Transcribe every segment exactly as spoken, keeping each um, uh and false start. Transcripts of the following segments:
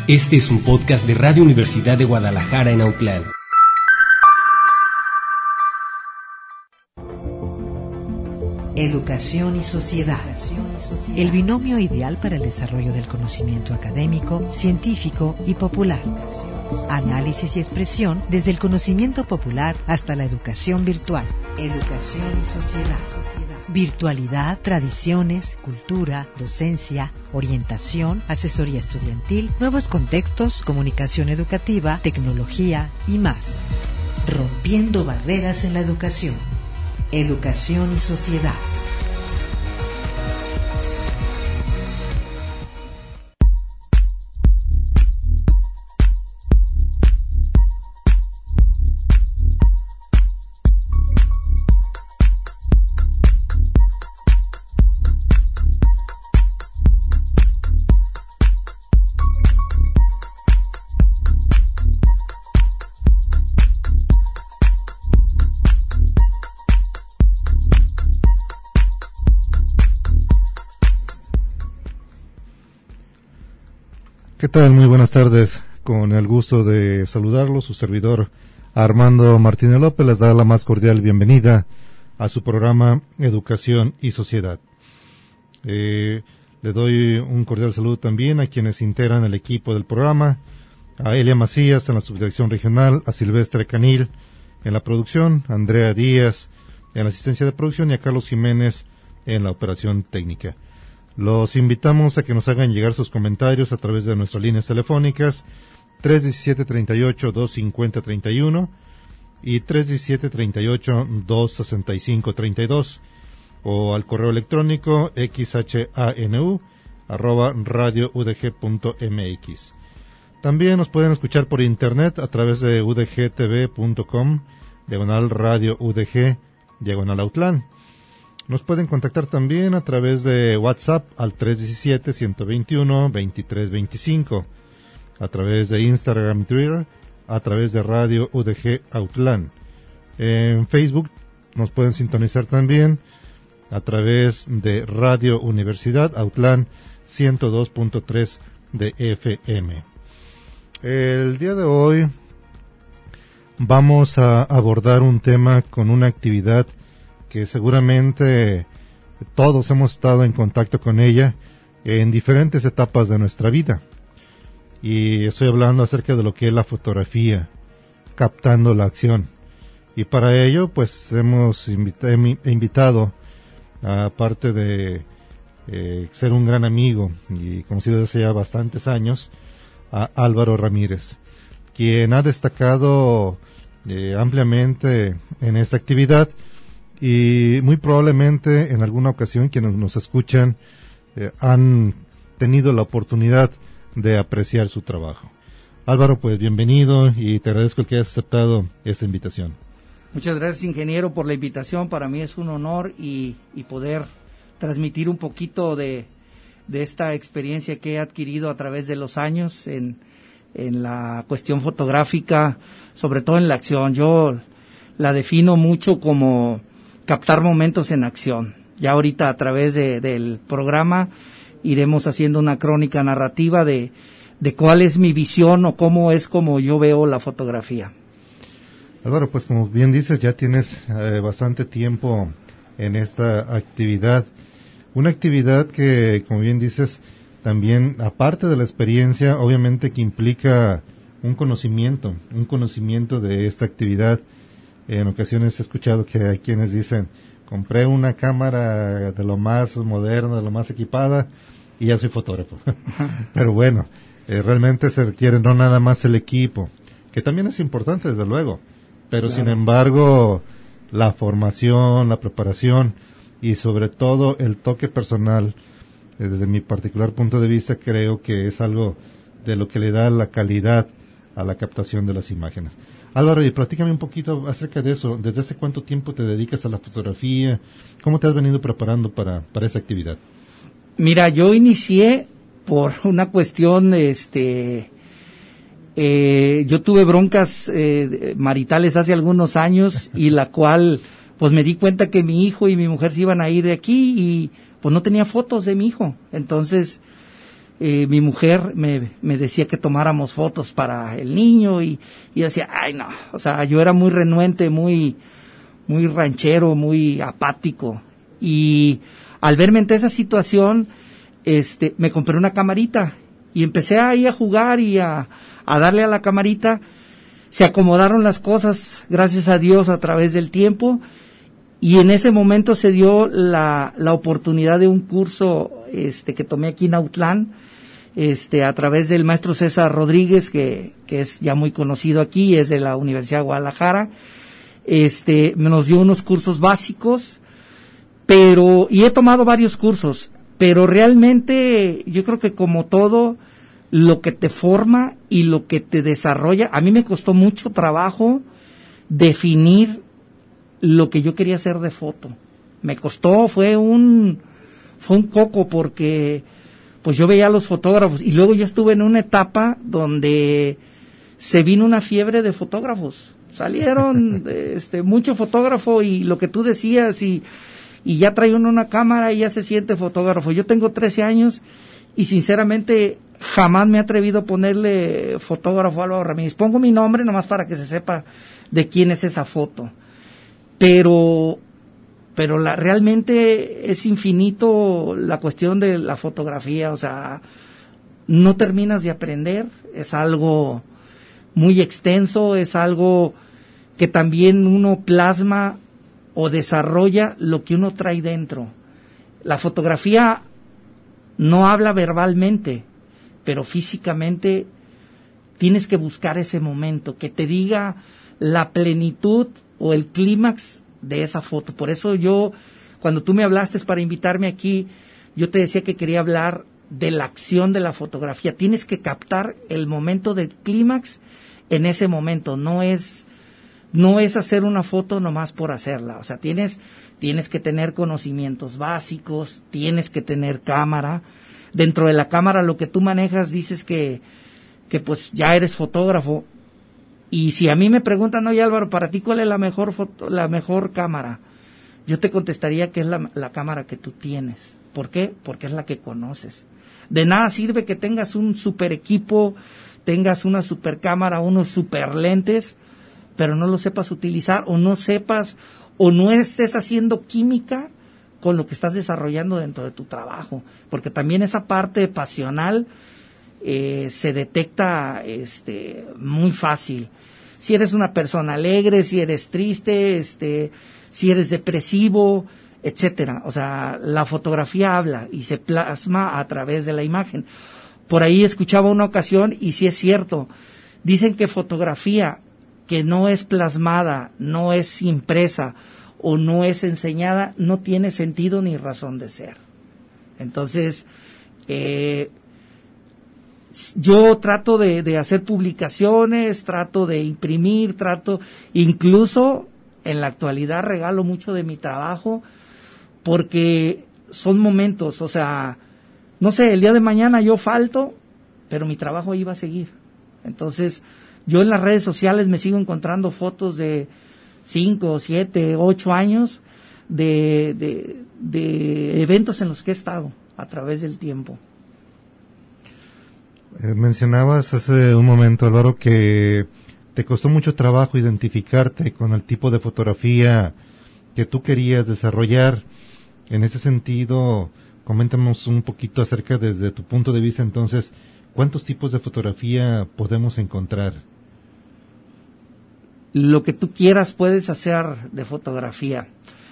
Este es un podcast de Radio Universidad de Guadalajara en Autlán. Educación y sociedad. El binomio ideal para el desarrollo del conocimiento académico, científico y popular. Análisis y expresión desde el conocimiento popular hasta la educación virtual. Educación y sociedad. Virtualidad, tradiciones, cultura, docencia, orientación, asesoría estudiantil, nuevos contextos, comunicación educativa, tecnología y más. Rompiendo barreras en la educación. Educación y sociedad. ¿Qué tal? Muy buenas tardes. Con el gusto de saludarlo, su servidor Armando Martínez López les da la más cordial bienvenida a su programa Educación y Sociedad. Eh, le doy un cordial saludo también a quienes integran el equipo del programa, a Elia Macías en la subdirección regional, a Silvestre Canil en la producción, a Andrea Díaz en la asistencia de producción y a Carlos Jiménez en la operación técnica. Los invitamos a que nos hagan llegar sus comentarios a través de nuestras líneas telefónicas tres diecisiete treinta y ocho dos cincuenta treinta y uno y tres diecisiete treinta y ocho dos sesenta y cinco treinta y dos o al correo electrónico xhanu arroba radioudg.mx. También nos pueden escuchar por internet a través de udgtv.com diagonal radio udg diagonal Autlán. Nos pueden contactar también a través de WhatsApp al tres diecisiete ciento veintiuno veintitrés veinticinco, a través de Instagram y Twitter, a través de Radio U D G Autlán. En Facebook nos pueden sintonizar también a través de Radio Universidad Autlán ciento dos punto tres de F M. El día de hoy vamos a abordar un tema con una actividad que seguramente todos hemos estado en contacto con ella en diferentes etapas de nuestra vida. Y estoy hablando acerca de lo que es la fotografía, captando la acción. Y para ello, pues hemos invita- invitado, aparte de eh, ser un gran amigo y conocido desde ya bastantes años, a Álvaro Ramírez, quien ha destacado eh, ampliamente en esta actividad. Y muy probablemente en alguna ocasión quienes nos escuchan eh, han tenido la oportunidad de apreciar su trabajo. Álvaro, pues bienvenido y te agradezco el que hayas aceptado esta invitación. Muchas gracias, ingeniero, por la invitación. Para mí es un honor y, y poder transmitir un poquito de, de esta experiencia que he adquirido a través de los años en, en la cuestión fotográfica, sobre todo en la acción. Yo la defino mucho como captar momentos en acción. Ya ahorita a través de, del programa iremos haciendo una crónica narrativa de, de cuál es mi visión o cómo es como yo veo la fotografía. Álvaro, pues como bien dices, ya tienes eh, bastante tiempo en esta actividad. Una actividad que, como bien dices, también, aparte de la experiencia, obviamente que implica un conocimiento, un conocimiento de esta actividad. En ocasiones he escuchado que hay quienes dicen, compré una cámara de lo más moderna, de lo más equipada, y ya soy fotógrafo. Pero bueno, eh, realmente se requiere no nada más el equipo, que también es importante desde luego, pero claro, sin embargo, la formación, la preparación y sobre todo el toque personal, eh, desde mi particular punto de vista, creo que es algo de lo que le da la calidad a la captación de las imágenes. Álvaro, y platícame un poquito acerca de eso. ¿Desde hace cuánto tiempo te dedicas a la fotografía? ¿Cómo te has venido preparando para, para esa actividad? Mira, yo inicié por una cuestión, este, eh, yo tuve broncas eh, maritales hace algunos años y la cual, pues me di cuenta que mi hijo y mi mujer se iban a ir de aquí y pues no tenía fotos de mi hijo. Entonces, eh, mi mujer me, me decía que tomáramos fotos para el niño y, y yo decía, ay no, o sea, yo era muy renuente, muy, muy ranchero, muy apático. Y al verme en esa situación, este, me compré una camarita y empecé ahí a jugar y a, a darle a la camarita. Se acomodaron las cosas, gracias a Dios, a través del tiempo. Y en ese momento se dio la, la oportunidad de un curso, este, que tomé aquí en Autlán, este, a través del maestro César Rodríguez, que, que es ya muy conocido aquí, es de la Universidad de Guadalajara. Este, nos dio unos cursos básicos, pero, y he tomado varios cursos, pero realmente yo creo que como todo, lo que te forma y lo que te desarrolla, a mí me costó mucho trabajo definir lo que yo quería hacer de foto. Me costó, fue un, fue un coco porque, pues yo veía a los fotógrafos y luego yo estuve en una etapa donde se vino una fiebre de fotógrafos. Salieron, este, mucho fotógrafo y lo que tú decías y, y ya trae uno una cámara y ya se siente fotógrafo. Yo tengo trece años y sinceramente jamás me he atrevido a ponerle fotógrafo a Álvaro Ramírez. Pongo mi nombre nomás para que se sepa de quién es esa foto. Pero, pero la, realmente es infinito la cuestión de la fotografía, o sea, no terminas de aprender, es algo muy extenso, es algo que también uno plasma o desarrolla lo que uno trae dentro. La fotografía no habla verbalmente, pero físicamente tienes que buscar ese momento, que te diga la plenitud o el clímax de esa foto. Por eso yo, cuando tú me hablaste para invitarme aquí, yo te decía que quería hablar de la acción de la fotografía. Tienes que captar el momento del clímax en ese momento. No es, no es hacer una foto nomás por hacerla. O sea, tienes, tienes que tener conocimientos básicos, tienes que tener cámara. Dentro de la cámara lo que tú manejas dices que, que pues ya eres fotógrafo. Y si a mí me preguntan, oye Álvaro, para ti cuál es la mejor foto, la mejor cámara, yo te contestaría que es la, la cámara que tú tienes. ¿Por qué? Porque es la que conoces. De nada sirve que tengas un super equipo, tengas una super cámara, unos super lentes, pero no lo sepas utilizar o no sepas o no estés haciendo química con lo que estás desarrollando dentro de tu trabajo. Porque también esa parte pasional eh, se detecta este, muy fácil. Si eres una persona alegre, si eres triste, este, si eres depresivo, etcétera. O sea, la fotografía habla y se plasma a través de la imagen. Por ahí escuchaba una ocasión y sí es cierto. Dicen que fotografía que no es plasmada, no es impresa o no es enseñada, no tiene sentido ni razón de ser. Entonces, eh, yo trato de, de hacer publicaciones, trato de imprimir, trato, incluso en la actualidad regalo mucho de mi trabajo porque son momentos, o sea, no sé, el día de mañana yo falto, pero mi trabajo iba a seguir. Entonces, yo en las redes sociales me sigo encontrando fotos de cinco, siete, ocho años de, de, de eventos en los que he estado a través del tiempo. Eh, mencionabas hace un momento, Álvaro, que te costó mucho trabajo identificarte con el tipo de fotografía que tú querías desarrollar. En ese sentido, coméntanos un poquito acerca desde tu punto de vista, entonces, ¿cuántos tipos de fotografía podemos encontrar? Lo que tú quieras puedes hacer de fotografía.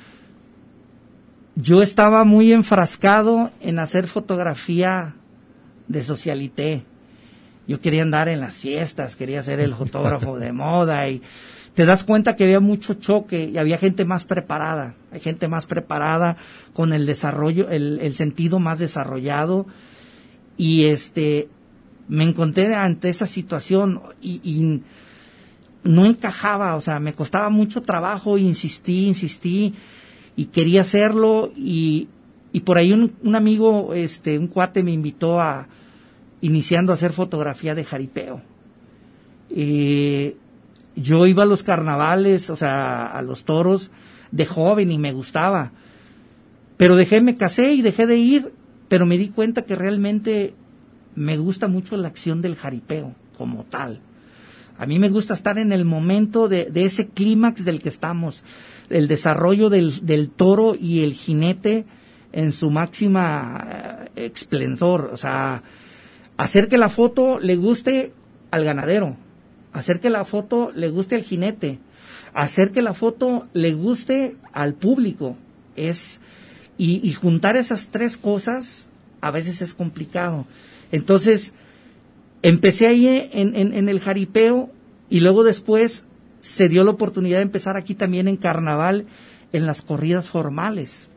Yo estaba muy enfrascado en hacer fotografía de socialité. Yo quería andar en las fiestas, quería ser el fotógrafo de moda y te das cuenta que había mucho choque y había gente más preparada, hay gente más preparada con el desarrollo, el, el sentido más desarrollado y este me encontré ante esa situación y, y no encajaba, o sea, me costaba mucho trabajo, insistí, insistí y quería hacerlo y, y por ahí un, un amigo, este, un cuate me invitó a iniciando a hacer fotografía de jaripeo. Eh, yo iba a los carnavales, o sea, a los toros de joven y me gustaba, pero dejé, me casé y dejé de ir, pero me di cuenta que realmente me gusta mucho la acción del jaripeo como tal. A mí me gusta estar en el momento de, de ese clímax del que estamos, el desarrollo del, del toro y el jinete en su máxima esplendor. O sea, hacer que la foto le guste al ganadero, hacer que la foto le guste al jinete, hacer que la foto le guste al público. Es y, y juntar esas tres cosas a veces es complicado. Entonces, empecé ahí en, en, en el jaripeo y luego después se dio la oportunidad de empezar aquí también en carnaval, en las corridas formales.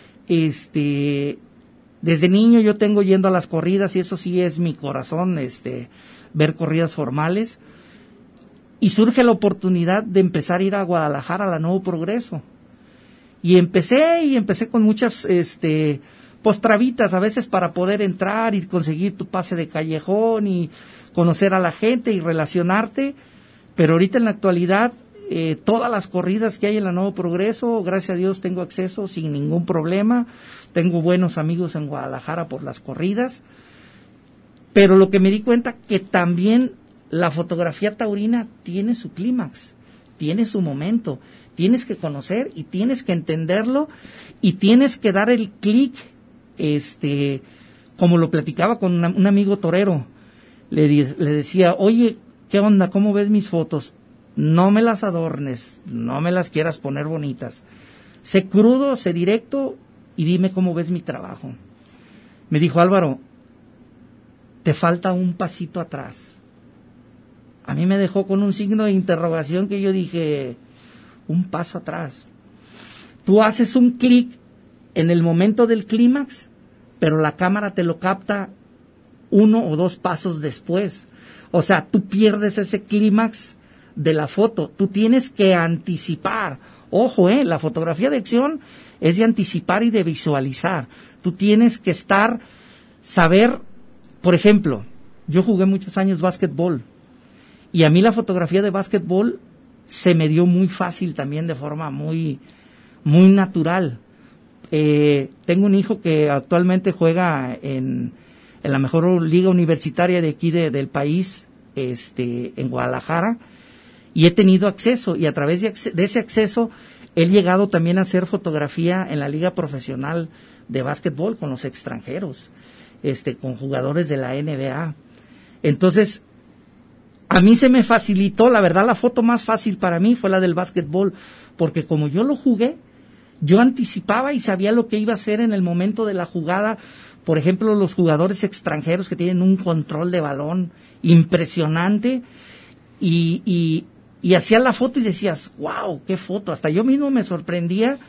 Este, desde niño yo tengo yendo a las corridas y eso sí es mi corazón, este, ver corridas formales. Y surge la oportunidad de empezar a ir a Guadalajara, a la Nuevo Progreso. Y empecé, y empecé con muchas, este, pues trabitas a veces para poder entrar y conseguir tu pase de callejón y conocer a la gente y relacionarte. Pero ahorita en la actualidad, eh, todas las corridas que hay en la Nuevo Progreso, gracias a Dios tengo acceso sin ningún problema. Tengo buenos amigos en Guadalajara por las corridas. Pero lo que me di cuenta que también la fotografía taurina tiene su clímax, tiene su momento. Tienes que conocer y tienes que entenderlo y tienes que dar el clic, este, como lo platicaba con una, un amigo torero. Le, di, le decía, oye, ¿qué onda? ¿Cómo ves mis fotos? No me las adornes, no me las quieras poner bonitas. Sé crudo, sé directo y dime cómo ves mi trabajo. Me dijo, Álvaro, te falta un pasito atrás. A mí me dejó con un signo de interrogación que yo dije, un paso atrás. Tú haces un clic en el momento del clímax, pero la cámara te lo capta uno o dos pasos después. O sea, tú pierdes ese clímax de la foto. Tú tienes que anticipar. Ojo, eh, la fotografía de acción es de anticipar y de visualizar. Tú tienes que estar, saber, por ejemplo, yo jugué muchos años básquetbol y a mí la fotografía de básquetbol se me dio muy fácil también, de forma muy, muy natural. Eh, tengo un hijo que actualmente juega en, en la mejor liga universitaria de aquí de, del país, este, en Guadalajara, y he tenido acceso, y a través de, de ese acceso he llegado también a hacer fotografía en la liga profesional de básquetbol con los extranjeros, este, con jugadores de la N B A. Entonces, a mí se me facilitó, la verdad, la foto más fácil para mí fue la del básquetbol, porque como yo lo jugué, yo anticipaba y sabía lo que iba a hacer en el momento de la jugada. Por ejemplo, los jugadores extranjeros que tienen un control de balón impresionante, y, y, y hacías la foto y decías, wow, qué foto, hasta yo mismo me sorprendía,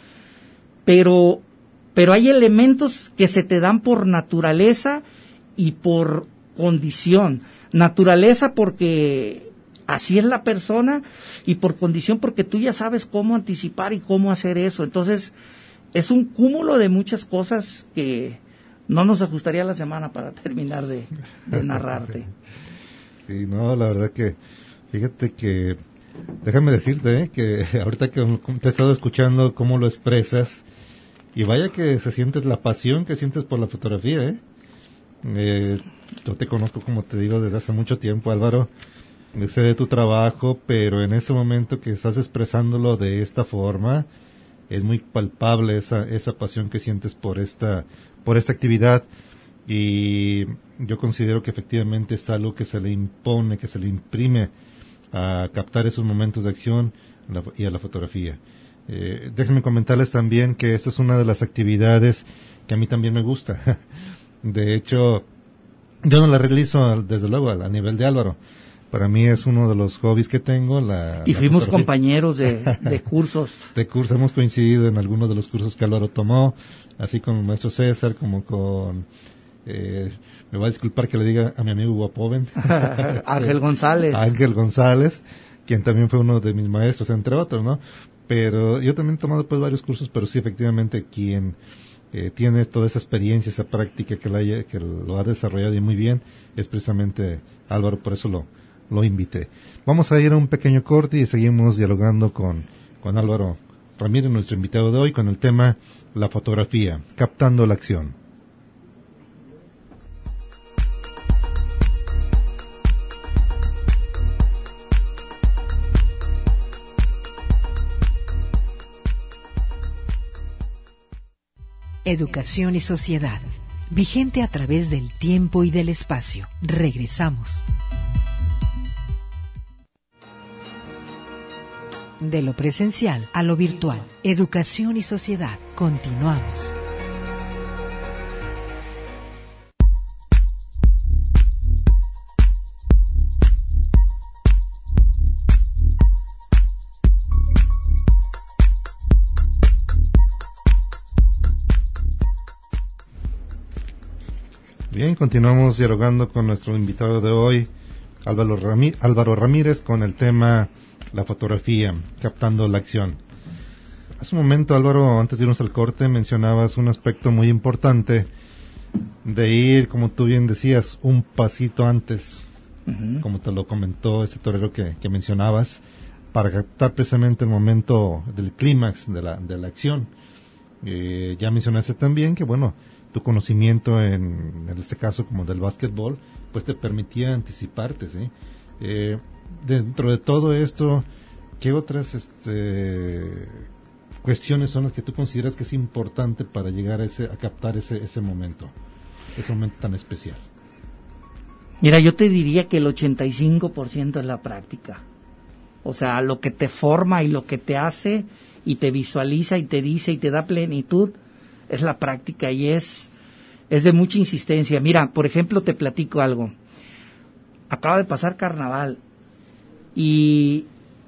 pero, pero hay elementos que se te dan por naturaleza y por condición. Naturaleza porque así es la persona, y por condición porque tú ya sabes cómo anticipar y cómo hacer eso. Entonces es un cúmulo de muchas cosas que no nos ajustaría la semana para terminar de, de narrarte. Sí, no, la verdad que fíjate que déjame decirte ¿eh? que ahorita que te he estado escuchando cómo lo expresas, y vaya que se siente la pasión que sientes por la fotografía, ¿eh? Eh, yo te conozco, como te digo, desde hace mucho tiempo, Álvaro. Sé de tu trabajo, pero en ese momento que estás expresándolo de esta forma, es muy palpable esa esa pasión que sientes por esta por esta actividad, y yo considero que efectivamente es algo que se le impone, que se le imprime a captar esos momentos de acción y a la fotografía. Eh, déjenme comentarles también que esta es una de las actividades que a mí también me gusta. De hecho, yo no la realizo desde luego a nivel de Álvaro. Para mí es uno de los hobbies que tengo. La, y la fuimos fotografía. Compañeros de, de cursos. De cursos, hemos coincidido en algunos de los cursos que Álvaro tomó, así con el maestro César, como con, eh, me va a disculpar que le diga a mi amigo Guapoven. Ángel González. Ángel González, quien también fue uno de mis maestros, entre otros, ¿no? Pero yo también he tomado pues varios cursos, pero sí, efectivamente, quien eh, tiene toda esa experiencia, esa práctica que, la haya, que lo ha desarrollado y muy bien, es precisamente Álvaro, por eso lo, lo invité. Vamos a ir a un pequeño corte y seguimos dialogando con, con Álvaro Ramírez, nuestro invitado de hoy, con el tema la fotografía, captando la acción. Educación y sociedad, vigente a través del tiempo y del espacio. Regresamos. De lo presencial a lo virtual. Educación y sociedad. Continuamos. Bien, continuamos dialogando con nuestro invitado de hoy, Álvaro, Ramí- Álvaro Ramírez, con el tema la fotografía, captando la acción. Hace un momento, Álvaro, antes de irnos al corte, mencionabas un aspecto muy importante de ir, como tú bien decías, un pasito antes, uh-huh. como te lo comentó este torero que, que mencionabas, para captar precisamente el momento del clímax de la, de la acción. Eh, ya mencionaste también que, bueno, tu conocimiento en, en este caso como del básquetbol, pues te permitía anticiparte, ¿sí? Eh, dentro de todo esto, ¿qué otras este, cuestiones son las que tú consideras que es importante para llegar a ese, a captar ese, ese momento, ese momento tan especial? Mira, yo te diría que el ochenta y cinco por ciento es la práctica. O sea, lo que te forma y lo que te hace y te visualiza y te dice y te da plenitud es la práctica y es, es de mucha insistencia. Mira, por ejemplo, te platico algo. Acaba de pasar carnaval y,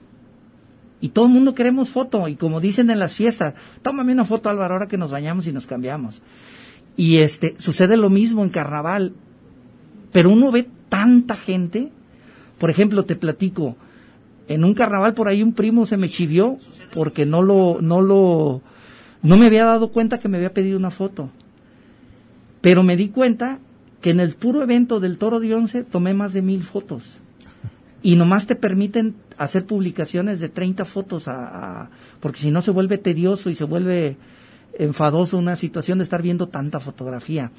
y todo el mundo queremos foto y como dicen en las fiestas, tómame una foto, Álvaro, ahora que nos bañamos y nos cambiamos. Y este, sucede lo mismo en carnaval, pero uno ve tanta gente. Por ejemplo, te platico, en un carnaval por ahí un primo se me chivió porque no lo, no lo, no me había dado cuenta que me había pedido una foto. Pero me di cuenta que en el puro evento del Toro de Once tomé más de mil fotos. Y nomás te permiten hacer publicaciones de treinta fotos, a, a, porque si no se vuelve tedioso y se vuelve enfadoso una situación de estar viendo tanta fotografía.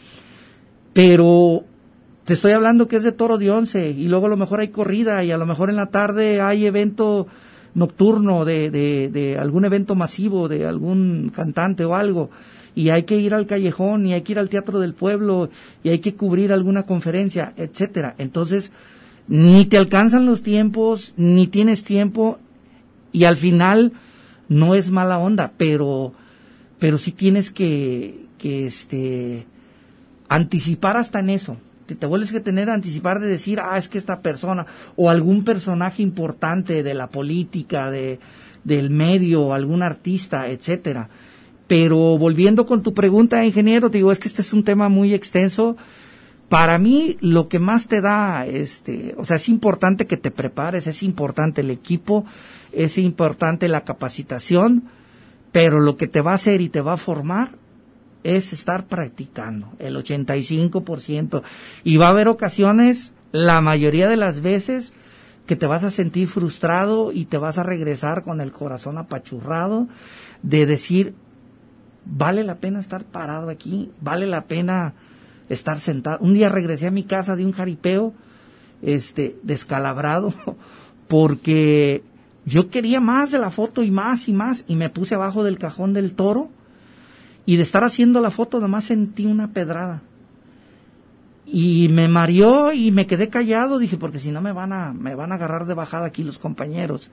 Pero te estoy hablando que es de Toro de Once y luego a lo mejor hay corrida y a lo mejor en la tarde hay evento nocturno de, de, de algún evento masivo, de algún cantante o algo, y hay que ir al callejón, y hay que ir al teatro del pueblo, y hay que cubrir alguna conferencia, etcétera. Entonces, ni te alcanzan los tiempos, ni tienes tiempo, y al final no es mala onda, pero, pero sí tienes que, que este, anticipar hasta en eso. Te, te vuelves que tener a anticipar de decir, ah, es que esta persona, o algún personaje importante de la política, de, del medio, algún artista, etcétera. Pero volviendo con tu pregunta, ingeniero, te digo, es que este es un tema muy extenso. Para mí, lo que más te da, este, o sea, es importante que te prepares, es importante el equipo, es importante la capacitación, pero lo que te va a hacer y te va a formar es estar practicando, el ochenta y cinco por ciento. Y va a haber ocasiones, la mayoría de las veces, que te vas a sentir frustrado y te vas a regresar con el corazón apachurrado de decir, vale la pena estar parado aquí, vale la pena estar sentado. Un día regresé a mi casa de un jaripeo, este, descalabrado, porque yo quería más de la foto y más y más, y me puse abajo del cajón del toro, y de estar haciendo la foto nomás sentí una pedrada. Y me mareó y me quedé callado, dije, porque si no me van a, me van a agarrar de bajada aquí los compañeros.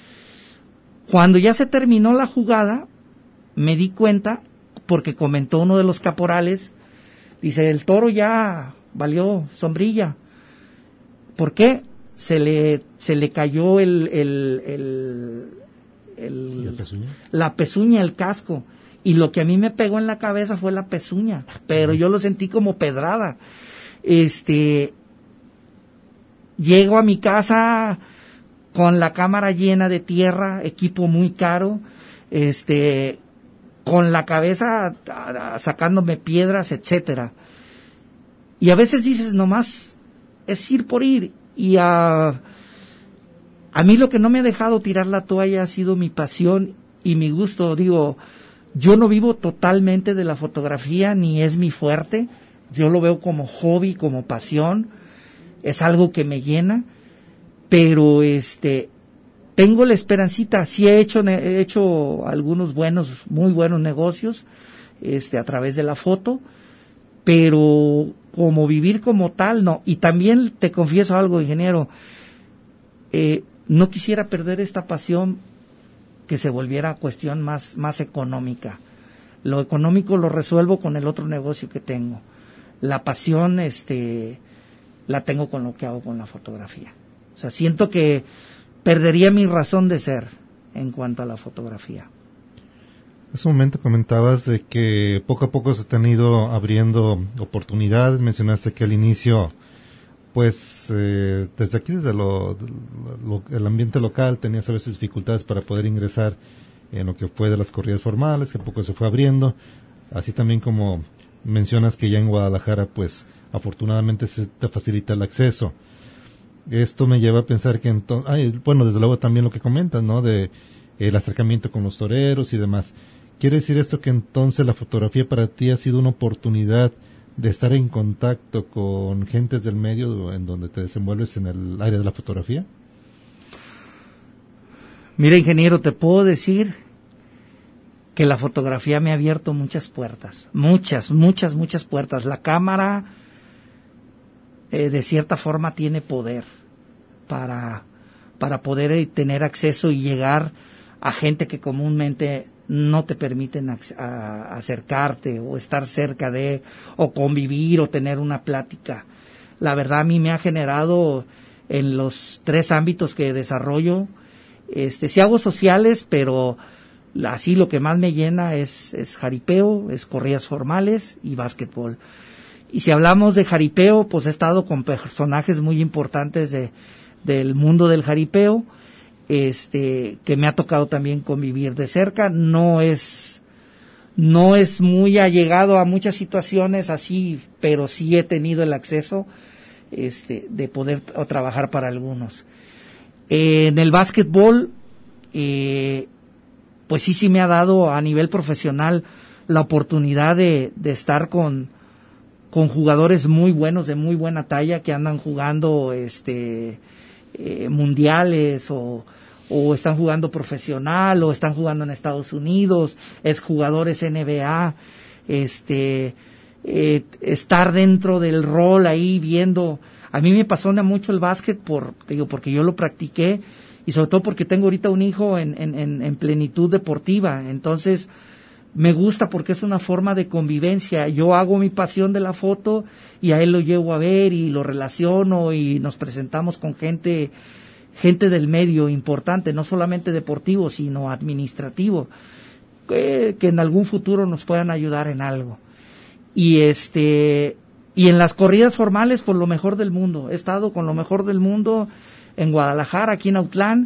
Cuando ya se terminó la jugada, me di cuenta, porque comentó uno de los caporales, dice, el toro ya valió sombrilla. ¿Por qué? Se le, se le cayó el, el, el, el, ¿La pezuña? La pezuña, el casco. Y lo que a mí me pegó en la cabeza fue la pezuña, pero yo lo sentí como pedrada. Este, llego a mi casa con la cámara llena de tierra, equipo muy caro, este, con la cabeza a, a, sacándome piedras, etcétera. Y a veces dices, nomás es ir por ir. Y a, a mí lo que no me ha dejado tirar la toalla ha sido mi pasión y mi gusto. Digo, yo no vivo totalmente de la fotografía, ni es mi fuerte. Yo lo veo como hobby, como pasión. Es algo que me llena. Pero este, tengo la esperancita. Sí he hecho, he hecho algunos buenos, muy buenos negocios. este, a través de la foto, pero como vivir como tal, no. Y también te confieso algo, ingeniero, eh, no quisiera perder esta pasión que se volviera cuestión más, más económica. Lo económico lo resuelvo con el otro negocio que tengo. La pasión, este, la tengo con lo que hago con la fotografía. O sea, siento que perdería mi razón de ser en cuanto a la fotografía. Hace un momento comentabas de que poco a poco se te han ido abriendo oportunidades. Mencionaste que al inicio, pues, eh, desde aquí, desde lo, lo, el ambiente local, tenías a veces dificultades para poder ingresar en lo que fue de las corridas formales, que poco se fue abriendo. Así también como mencionas que ya en Guadalajara, pues, afortunadamente se te facilita el acceso. Esto me lleva a pensar que entonces, bueno, desde luego también lo que comentas, ¿no? De el acercamiento con los toreros y demás. ¿Quiere decir esto que entonces la fotografía para ti ha sido una oportunidad de estar en contacto con gentes del medio en donde te desenvuelves en el área de la fotografía? Mira, ingeniero, te puedo decir que la fotografía me ha abierto muchas puertas, muchas, muchas, muchas puertas. La cámara, eh, de cierta forma, tiene poder para, para poder eh, tener acceso y llegar a gente que comúnmente no te permiten ac- a, acercarte o estar cerca de, o convivir o tener una plática. La verdad, a mí me ha generado en los tres ámbitos que desarrollo, este, sí hago sociales, pero así lo que más me llena es, es jaripeo, es corridas formales y básquetbol. Y si hablamos de jaripeo, pues he estado con personajes muy importantes de, del mundo del jaripeo, este, que me ha tocado también convivir de cerca. No es, no es muy allegado a muchas situaciones así, pero sí he tenido el acceso, este, de poder o trabajar para algunos. Eh, en el básquetbol, eh, pues sí, sí me ha dado a nivel profesional la oportunidad de, de estar con, con jugadores muy buenos, de muy buena talla, que andan jugando este eh, mundiales o, o están jugando profesional o están jugando en Estados Unidos, es jugadores N B A, este, eh, estar dentro del rol ahí viendo. A mí me apasiona mucho el básquet por, digo, porque yo lo practiqué y sobre todo porque tengo ahorita un hijo en, en, en plenitud deportiva. Entonces, me gusta porque es una forma de convivencia. Yo hago mi pasión de la foto y a él lo llevo a ver y lo relaciono y nos presentamos con gente, gente del medio importante, no solamente deportivo, sino administrativo, que, que en algún futuro nos puedan ayudar en algo. Y este, y en las corridas formales, por lo mejor del mundo. He estado con lo mejor del mundo en Guadalajara, aquí en Autlán,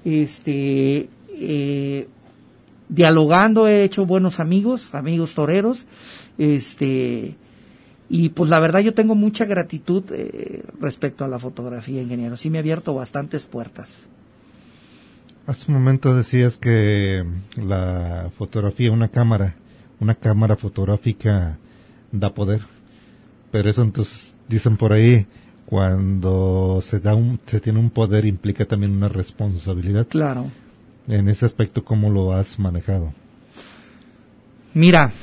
este, eh, dialogando, he hecho buenos amigos, amigos toreros, este, y pues la verdad yo tengo mucha gratitud eh, respecto a la fotografía, ingeniero. Sí me ha abierto bastantes puertas. Hace un momento decías que la fotografía, una cámara, una cámara fotográfica da poder, pero eso entonces dicen por ahí, cuando se da un, se tiene un poder implica también una responsabilidad. Claro. En ese aspecto, ¿cómo lo has manejado? Mira,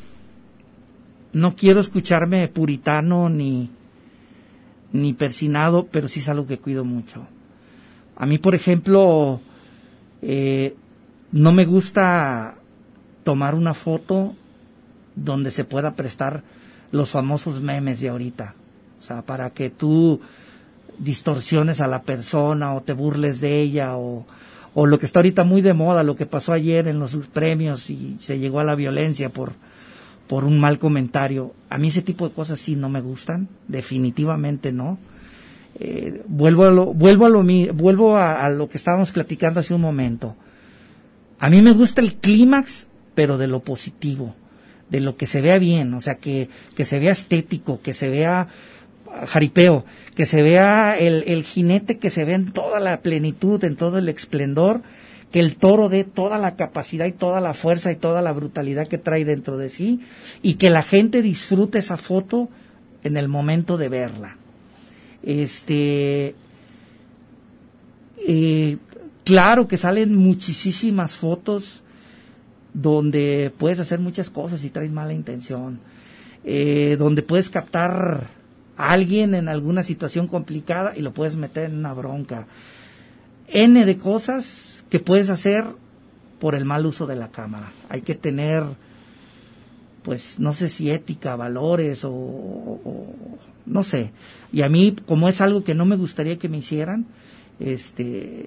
no quiero escucharme puritano ni, ni persinado, pero sí es algo que cuido mucho. A mí, por ejemplo, eh, no me gusta tomar una foto donde se pueda prestar los famosos memes de ahorita. O sea, para que tú distorsiones a la persona o te burles de ella o, o lo que está ahorita muy de moda, lo que pasó ayer en los premios y se llegó a la violencia por, por un mal comentario. A mí ese tipo de cosas sí no me gustan, definitivamente no. Eh, vuelvo a lo, vuelvo a lo, vuelvo a, a lo que estábamos platicando hace un momento. A mí me gusta el clímax, pero de lo positivo, de lo que se vea bien, o sea, que, que se vea estético, que se vea jaripeo, que se vea el, el jinete, que se vea en toda la plenitud, en todo el esplendor, que el toro dé toda la capacidad y toda la fuerza y toda la brutalidad que trae dentro de sí, y que la gente disfrute esa foto en el momento de verla. Este, eh, claro que salen muchísimas fotos donde puedes hacer muchas cosas si traes mala intención, eh, donde puedes captar a alguien en alguna situación complicada y lo puedes meter en una bronca. N de cosas que puedes hacer por el mal uso de la cámara. Hay que tener, pues, no sé si ética, valores o, o no sé. Y a mí, como es algo que no me gustaría que me hicieran, este,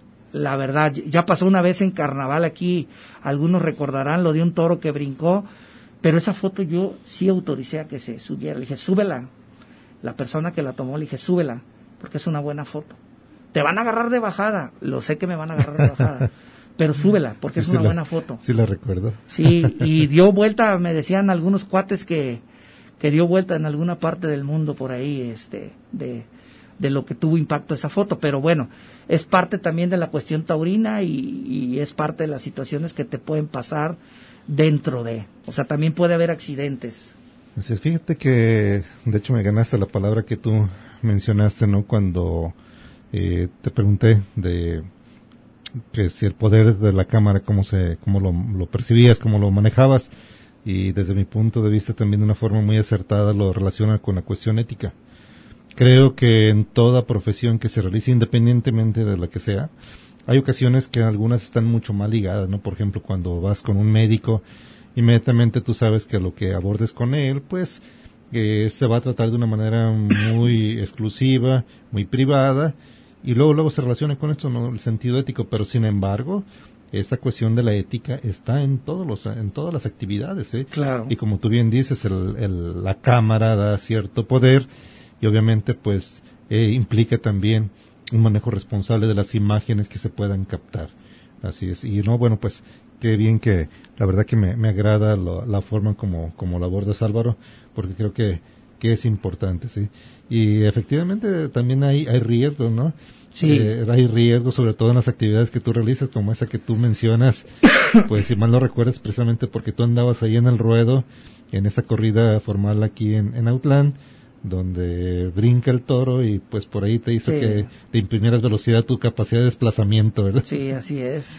la verdad, ya pasó una vez en carnaval aquí, algunos recordarán lo de un toro que brincó, pero esa foto yo sí autoricé a que se subiera. Le dije, súbela. La persona que la tomó le dije, súbela, porque es una buena foto. Te van a agarrar de bajada, lo sé que me van a agarrar de bajada, pero súbela, porque sí, es una sí buena la, foto. Sí la recuerdo. Sí, y dio vuelta, me decían algunos cuates que, que dio vuelta en alguna parte del mundo por ahí, este, de, de lo que tuvo impacto esa foto, pero bueno, es parte también de la cuestión taurina y, y es parte de las situaciones que te pueden pasar dentro de, o sea, también puede haber accidentes. Así es, fíjate que, de hecho me ganaste la palabra que tú mencionaste, ¿no? Cuando eh, te pregunté de que si el poder de la cámara, cómo se, cómo lo, lo percibías, cómo lo manejabas, y desde mi punto de vista también de una forma muy acertada lo relaciona con la cuestión ética. Creo que en toda profesión que se realice, independientemente de la que sea, hay ocasiones que algunas están mucho más ligadas, ¿no? Por ejemplo, cuando vas con un médico, inmediatamente tú sabes que lo que abordes con él, pues, eh, se va a tratar de una manera muy exclusiva, muy privada, y luego luego se relaciona con esto, ¿no? El sentido ético, pero sin embargo, esta cuestión de la ética está en todos los, en todas las actividades, ¿eh? Claro. Y como tú bien dices, el, el, la cámara da cierto poder, y obviamente, pues, eh, implica también un manejo responsable de las imágenes que se puedan captar. Así es. Y no, bueno, pues, qué bien que, la verdad que me, me agrada lo, la forma como, como lo abordas, Álvaro, porque creo que, que es importante, ¿sí? Y efectivamente también hay, hay riesgos, ¿no? Sí. Eh, hay riesgos, sobre todo en las actividades que tú realizas, como esa que tú mencionas, pues si mal no recuerdas, precisamente porque tú andabas ahí en el ruedo, en esa corrida formal aquí en, en Autlán, donde brinca el toro y pues por ahí te hizo sí. que le imprimieras velocidad a tu capacidad de desplazamiento, ¿verdad? Sí, así es.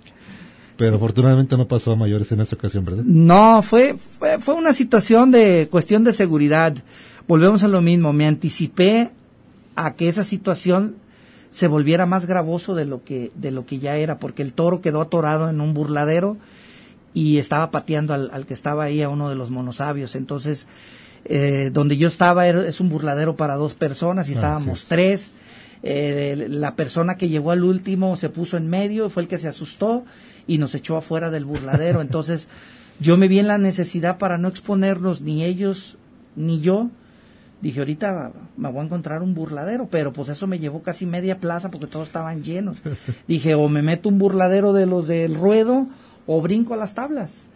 Pero sí. afortunadamente no pasó a mayores en esa ocasión, ¿verdad? No, fue, fue fue una situación de cuestión de seguridad. Volvemos a lo mismo, me anticipé a que esa situación se volviera más gravoso de lo que de lo que ya era, porque el toro quedó atorado en un burladero y estaba pateando al, al que estaba ahí, a uno de los monosabios. Entonces, eh, donde yo estaba era, es un burladero para dos personas y estábamos ah, sí. tres. Eh, la persona que llegó al último se puso en medio, fue el que se asustó y nos echó afuera del burladero. Entonces, yo me vi en la necesidad para no exponernos ni ellos ni yo. Dije, ahorita me voy a encontrar un burladero, pero pues eso me llevó casi media plaza porque todos estaban llenos. Dije, o me meto un burladero de los del ruedo o brinco a las tablas.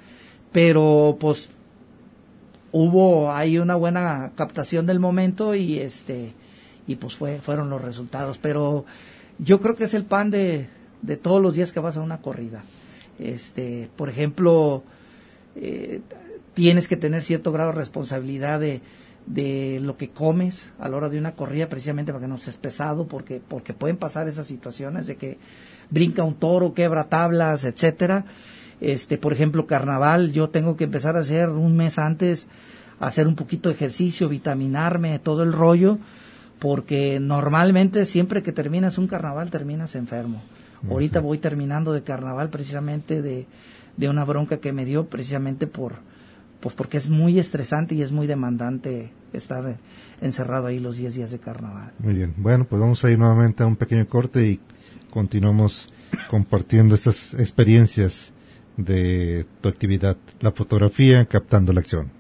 Pero pues hubo ahí una buena captación del momento y este y pues fue fueron los resultados. Pero yo creo que es el pan de, de todos los días que vas a una corrida. Este, por ejemplo, eh, tienes que tener cierto grado de responsabilidad de de lo que comes a la hora de una corrida, precisamente para que no estés pesado, porque porque pueden pasar esas situaciones de que brinca un toro, quebra tablas, etcétera. Este, por ejemplo, carnaval, yo tengo que empezar a hacer un mes antes, hacer un poquito de ejercicio, vitaminarme, todo el rollo, porque normalmente siempre que terminas un carnaval terminas enfermo. Uh-huh. Ahorita voy terminando de carnaval precisamente de, de una bronca que me dio precisamente por pues porque es muy estresante y es muy demandante estar encerrado ahí los diez días de carnaval. Muy bien, bueno, pues vamos a ir nuevamente a un pequeño corte y continuamos compartiendo estas experiencias de tu actividad, la fotografía captando la acción.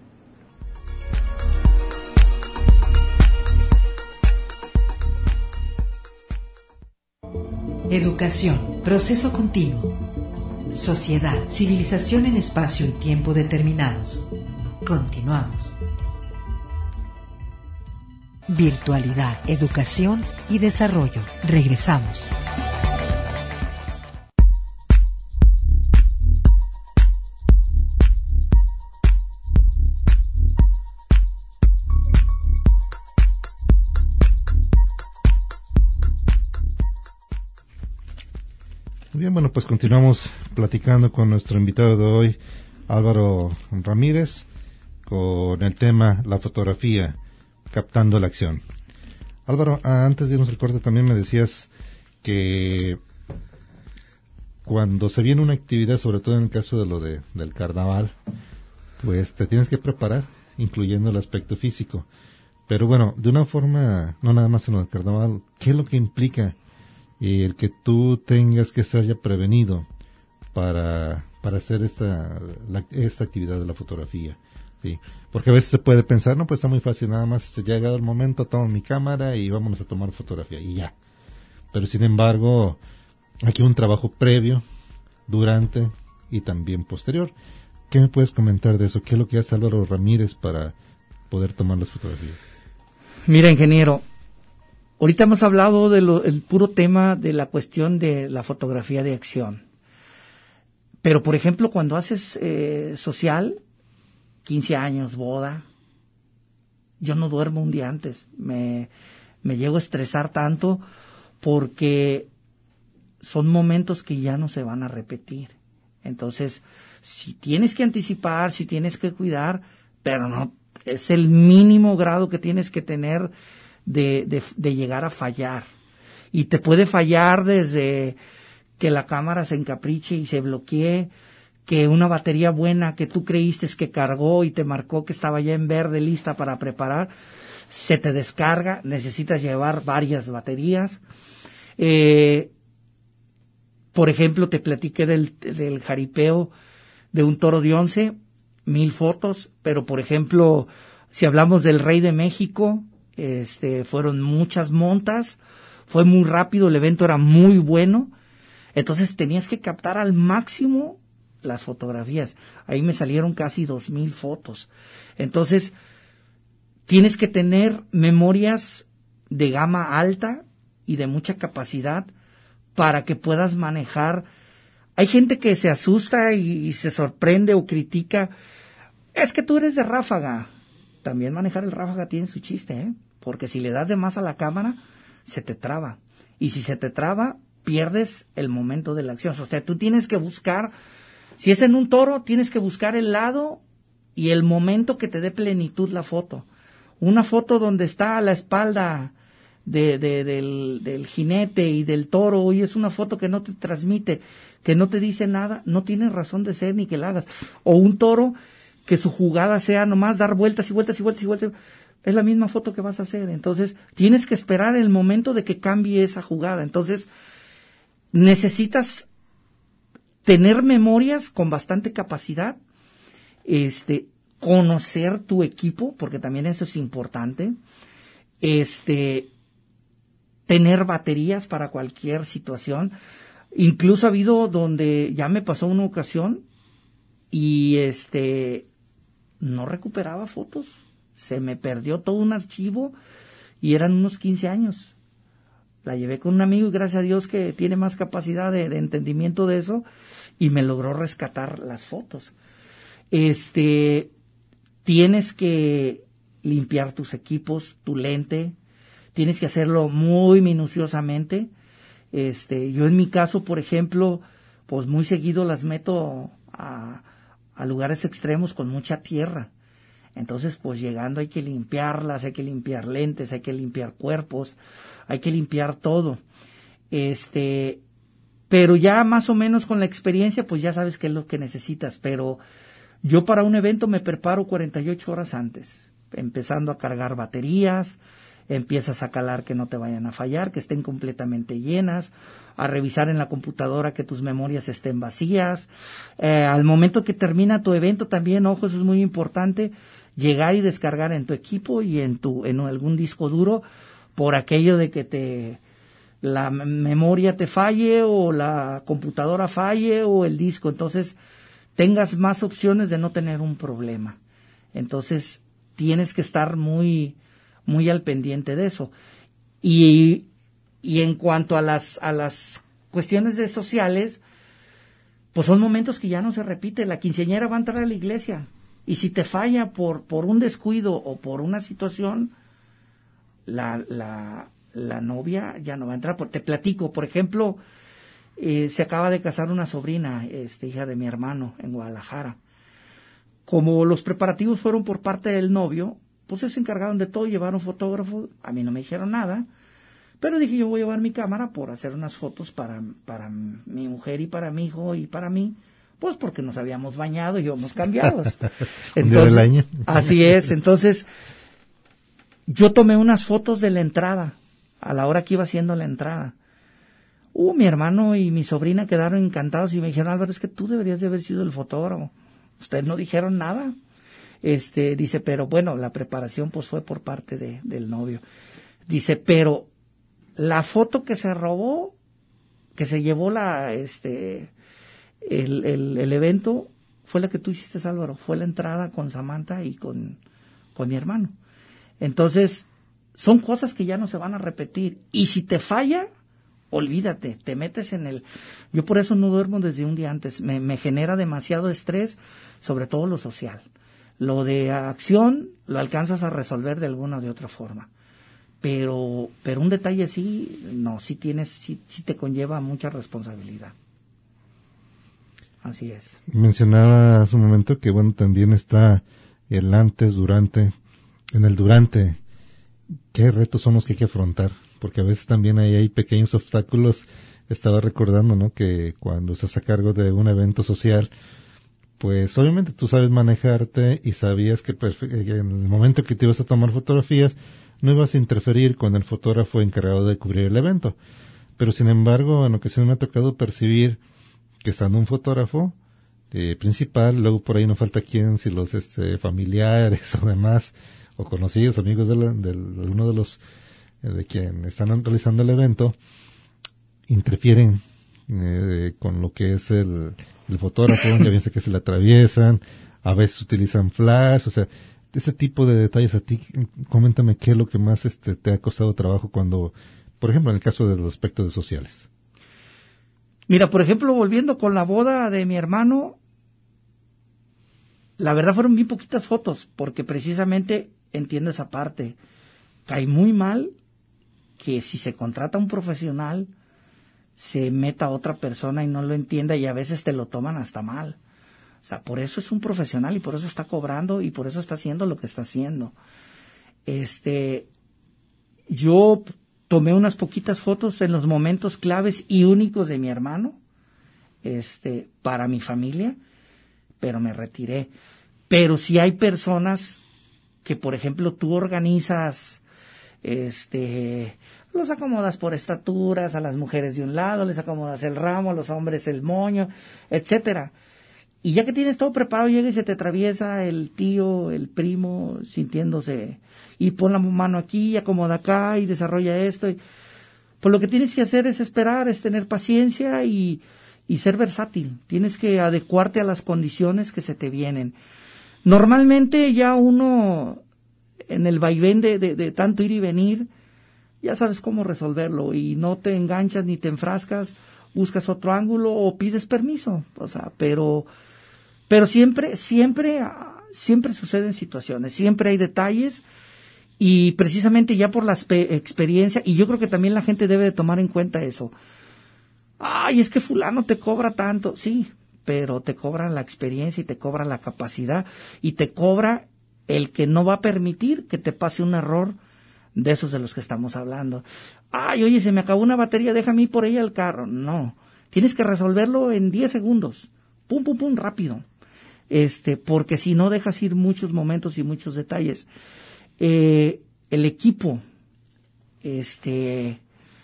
Educación, proceso continuo. Sociedad, civilización en espacio y tiempo determinados. Continuamos. Virtualidad, educación y desarrollo. Regresamos. Bien, bueno, pues continuamos platicando con nuestro invitado de hoy, Álvaro Ramírez, con el tema la fotografía, captando la acción. Álvaro, antes de irnos al corte también me decías que cuando se viene una actividad, sobre todo en el caso de lo de, del carnaval, pues te tienes que preparar, incluyendo el aspecto físico. Pero bueno, de una forma, no nada más en el carnaval, ¿qué es lo que implica eh, el que tú tengas que estar ya prevenido para, para hacer esta, la, esta actividad de la fotografía? Sí, porque a veces se puede pensar, no, pues está muy fácil, nada más ya ha llegado el momento, tomo mi cámara y vámonos a tomar fotografía y ya. Pero sin embargo, aquí un trabajo previo, durante y también posterior. ¿Qué me puedes comentar de eso? ¿Qué es lo que hace Álvaro Ramírez para poder tomar las fotografías? Mira, ingeniero, ahorita hemos hablado del puro tema de la cuestión de la fotografía de acción. Pero, por ejemplo, cuando haces eh, social, quince años, boda, yo no duermo un día antes. Me, me llego a estresar tanto porque son momentos que ya no se van a repetir. Entonces, si tienes que anticipar, si tienes que cuidar, pero no, es el mínimo grado que tienes que tener de, de, de llegar a fallar. Y te puede fallar desde que la cámara se encapriche y se bloquee, que una batería buena que tú creíste que cargó y te marcó que estaba ya en verde lista para preparar, se te descarga, necesitas llevar varias baterías. Eh, por ejemplo, te platiqué del, del jaripeo de un toro de once, mil fotos, pero por ejemplo, si hablamos del Rey de México, este, fueron muchas montas, fue muy rápido, el evento era muy bueno, entonces tenías que captar al máximo las fotografías. Ahí me salieron casi dos mil fotos. Entonces, tienes que tener memorias de gama alta y de mucha capacidad para que puedas manejar. Hay gente que se asusta y, y se sorprende o critica. Es que tú eres de ráfaga. También manejar el ráfaga tiene su chiste, ¿eh? Porque si le das de más a la cámara, se te traba. Y si se te traba, pierdes el momento de la acción. O sea, tú tienes que buscar, si es en un toro, tienes que buscar el lado y el momento que te dé plenitud la foto. Una foto donde está a la espalda de, de, del, del jinete y del toro, y es una foto que no te transmite, que no te dice nada, no tiene razón de ser ni que la hagas. O un toro que su jugada sea nomás dar vueltas y vueltas y vueltas y vueltas, es la misma foto que vas a hacer. Entonces, tienes que esperar el momento de que cambie esa jugada. Entonces, necesitas tener memorias con bastante capacidad, este, conocer tu equipo, porque también eso es importante, este, tener baterías para cualquier situación. Incluso ha habido donde ya me pasó una ocasión y este no recuperaba fotos, se me perdió todo un archivo y eran unos quince años. La llevé con un amigo y gracias a Dios que tiene más capacidad de, de entendimiento de eso y me logró rescatar las fotos. Este, tienes que limpiar tus equipos, tu lente, tienes que hacerlo muy minuciosamente. Este, yo en mi caso, por ejemplo, pues muy seguido las meto a, a lugares extremos con mucha tierra. Entonces, pues llegando hay que limpiarlas, hay que limpiar lentes, hay que limpiar cuerpos, hay que limpiar todo. Este, pero ya más o menos con la experiencia, pues ya sabes qué es lo que necesitas. Pero yo para un evento me preparo cuarenta y ocho horas antes, empezando a cargar baterías, empiezas a calar que no te vayan a fallar, que estén completamente llenas, a revisar en la computadora que tus memorias estén vacías. Eh, al momento que termina tu evento también, ojo, eso es muy importante, llegar y descargar en tu equipo y en tu en algún disco duro por aquello de que te la memoria te falle o la computadora falle o el disco. Entonces, tengas más opciones de no tener un problema. Entonces, tienes que estar muy muy al pendiente de eso. Y, y en cuanto a las, a las cuestiones de sociales, pues son momentos que ya no se repite. La quinceañera va a entrar a la iglesia y si te falla por, por un descuido o por una situación, la, la, la novia ya no va a entrar. Te platico, por ejemplo, Eh, se acaba de casar una sobrina, este, hija de mi hermano, en Guadalajara. Como los preparativos fueron por parte del novio, pues ellos se encargaron de todo, llevaron fotógrafo, a mí no me dijeron nada, pero dije yo voy a llevar mi cámara por hacer unas fotos para, para mi mujer y para mi hijo y para mí, pues porque nos habíamos bañado y íbamos cambiados. Entonces, del año. Así es, entonces yo tomé unas fotos de la entrada, a la hora que iba haciendo la entrada. Uh, mi hermano y mi sobrina quedaron encantados y me dijeron, Álvaro, es que tú deberías de haber sido el fotógrafo. Ustedes no dijeron nada. Este, dice, pero bueno, la preparación pues fue por parte de, del novio. Dice, pero la foto que se robó, que se llevó la, este, el, el, el evento, fue la que tú hiciste, Álvaro. Fue la entrada con Samantha y con, con mi hermano. Entonces, son cosas que ya no se van a repetir. Y si te falla, olvídate, te metes en el... Yo por eso no duermo desde un día antes, me, me genera demasiado estrés, sobre todo lo social. Lo de acción lo alcanzas a resolver de alguna o de otra forma, pero pero un detalle así, no, sí tienes, sí, sí te conlleva mucha responsabilidad. Así es. Mencionaba hace un momento que bueno, también está el antes, durante, en el durante, ¿qué retos son los que hay que afrontar? Porque a veces también ahí hay pequeños obstáculos. Estaba recordando, ¿no?, que cuando estás a cargo de un evento social, pues obviamente tú sabes manejarte y sabías que en el momento que te ibas a tomar fotografías no ibas a interferir con el fotógrafo encargado de cubrir el evento. Pero sin embargo, en ocasiones me ha tocado percibir que estando un fotógrafo eh, principal, luego por ahí no falta quien, si los este, familiares o demás, o conocidos, amigos de, la, de, de uno de los de quien están realizando el evento, interfieren eh, con lo que es el, el fotógrafo, ya bien sé que se le atraviesan, a veces utilizan flash, o sea, ese tipo de detalles. A ti, coméntame qué es lo que más este te ha costado trabajo cuando, por ejemplo, en el caso de los aspectos sociales. Mira, por ejemplo, volviendo con la boda de mi hermano, la verdad fueron bien poquitas fotos, porque precisamente entiendo esa parte. Cae muy mal que si se contrata un profesional, se meta otra persona y no lo entienda, y a veces te lo toman hasta mal. O sea, por eso es un profesional y por eso está cobrando y por eso está haciendo lo que está haciendo. Este, yo tomé unas poquitas fotos en los momentos claves y únicos de mi hermano, este, para mi familia, pero me retiré. Pero si hay personas que, por ejemplo, tú organizas, este, los acomodas por estaturas, a las mujeres de un lado, les acomodas el ramo, a los hombres el moño, etcétera. Y ya que tienes todo preparado, llega y se te atraviesa el tío, el primo, sintiéndose, y pon la mano aquí, y acomoda acá, y desarrolla esto. Y, pues lo que tienes que hacer es esperar, es tener paciencia y, y ser versátil. Tienes que adecuarte a las condiciones que se te vienen. Normalmente ya uno, en el vaivén de, de, de tanto ir y venir, ya sabes cómo resolverlo y no te enganchas ni te enfrascas, buscas otro ángulo o pides permiso, o sea, pero pero siempre siempre siempre suceden situaciones, siempre hay detalles, y precisamente ya por la experiencia, y yo creo que también la gente debe de tomar en cuenta eso. Ay, es que fulano te cobra tanto, sí, pero te cobra la experiencia y te cobra la capacidad y te cobra el que no va a permitir que te pase un error de esos de los que estamos hablando. Ay, oye, se me acabó una batería, déjame ir por ella al carro. No, tienes que resolverlo en diez segundos. Pum, pum, pum, rápido. Este, porque si no dejas ir muchos momentos y muchos detalles. Eh, el equipo, este,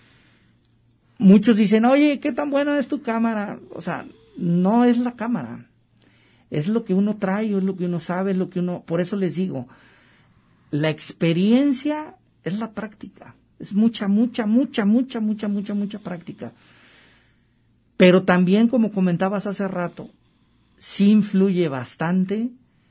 muchos dicen, oye, ¿qué tan buena es tu cámara? O sea, no es la cámara. Es lo que uno trae, es lo que uno sabe, es lo que uno... Por eso les digo, la experiencia es la práctica. Es mucha, mucha, mucha, mucha, mucha, mucha, mucha práctica. Pero también, como comentabas hace rato, sí influye bastante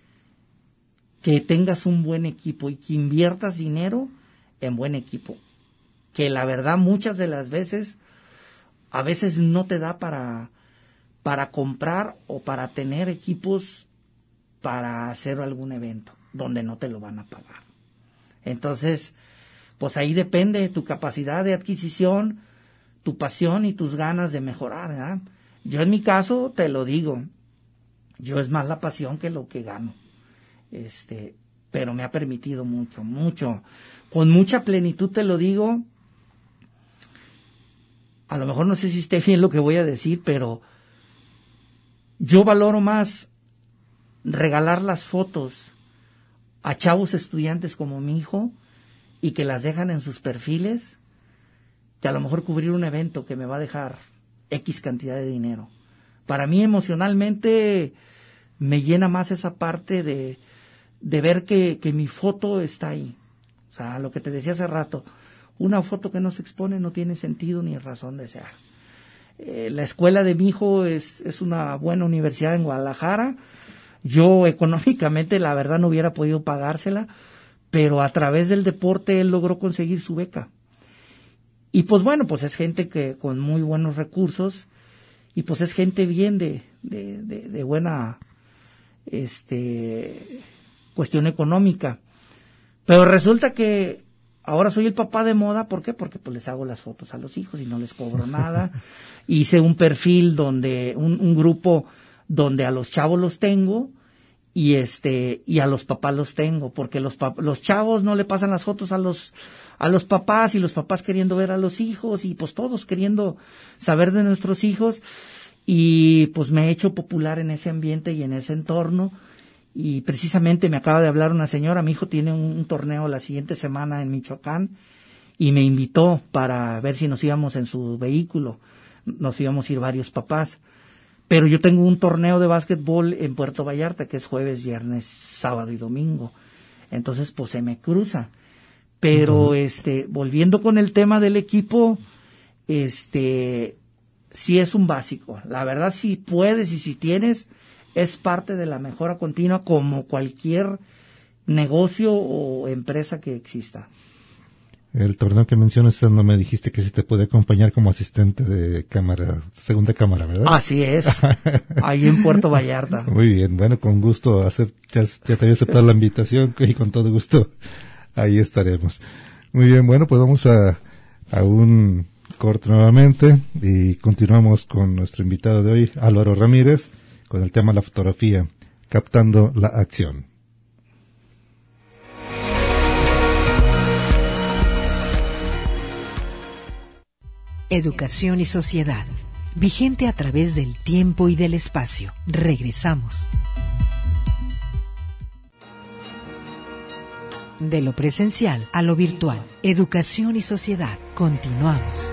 que tengas un buen equipo y que inviertas dinero en buen equipo. Que la verdad, muchas de las veces, a veces no te da para, para comprar o para tener equipos para hacer algún evento donde no te lo van a pagar. Entonces, pues ahí depende de tu capacidad de adquisición, tu pasión y tus ganas de mejorar, ¿verdad? Yo en mi caso te lo digo, yo es más la pasión que lo que gano, este, pero me ha permitido mucho, mucho, con mucha plenitud te lo digo. A lo mejor no sé si esté bien lo que voy a decir, pero yo valoro más regalar las fotos a chavos estudiantes como mi hijo y que las dejan en sus perfiles, que a lo mejor cubrir un evento que me va a dejar X cantidad de dinero. Para mí emocionalmente me llena más esa parte de, de ver que, que mi foto está ahí. O sea, lo que te decía hace rato, una foto que no se expone no tiene sentido ni razón de ser. Eh, la escuela de mi hijo es, es una buena universidad en Guadalajara. Yo económicamente la verdad no hubiera podido pagársela, pero a través del deporte él logró conseguir su beca. Y pues bueno, pues es gente que con muy buenos recursos y pues es gente bien de, de, de, de buena este cuestión económica. Pero resulta que ahora soy el papá de moda, ¿por qué? Porque pues les hago las fotos a los hijos y no les cobro nada. Hice un perfil donde, un, un grupo donde a los chavos los tengo y este y a los papás los tengo, porque los pap- los chavos no le pasan las fotos a los a los papás y los papás queriendo ver a los hijos y pues todos queriendo saber de nuestros hijos, y pues me he hecho popular en ese ambiente y en ese entorno. Y precisamente me acaba de hablar una señora, mi hijo tiene un, un torneo la siguiente semana en Michoacán y me invitó para ver si nos íbamos en su vehículo, nos íbamos a ir varios papás. Pero yo tengo un torneo de básquetbol en Puerto Vallarta que es jueves, viernes, sábado y domingo. Entonces, pues se me cruza. Pero, uh-huh. este, volviendo con el tema del equipo, este, sí es un básico. La verdad, si puedes y si tienes, es parte de la mejora continua como cualquier negocio o empresa que exista. El torneo que mencionas, no me dijiste que sí te puede acompañar como asistente de cámara, segunda cámara, ¿verdad? Así es, ahí en Puerto Vallarta. Muy bien, bueno, con gusto, hacer, ya, ya te había aceptado la invitación y con todo gusto ahí estaremos. Muy bien, bueno, pues vamos a, a un corte nuevamente y continuamos con nuestro invitado de hoy, Álvaro Ramírez, con el tema de la fotografía, captando la acción. Educación y sociedad, vigente a través del tiempo y del espacio. Regresamos. De lo presencial a lo virtual. Educación y sociedad. Continuamos.